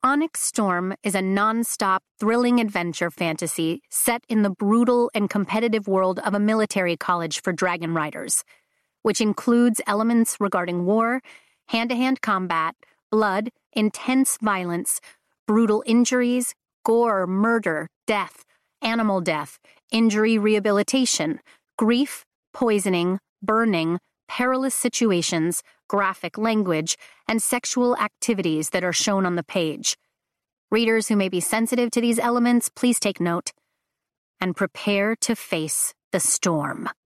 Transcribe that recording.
Onyx Storm is a non-stop, thrilling adventure fantasy set in the brutal and competitive world of a military college for dragon riders, which includes elements regarding war, hand-to-hand combat, blood, intense violence, brutal injuries, gore, murder, death, animal death, injury rehabilitation, grief, poisoning, burning, perilous situations, graphic language, and sexual activities that are shown on the page. Readers who may be sensitive to these elements, please take note and prepare to face the storm.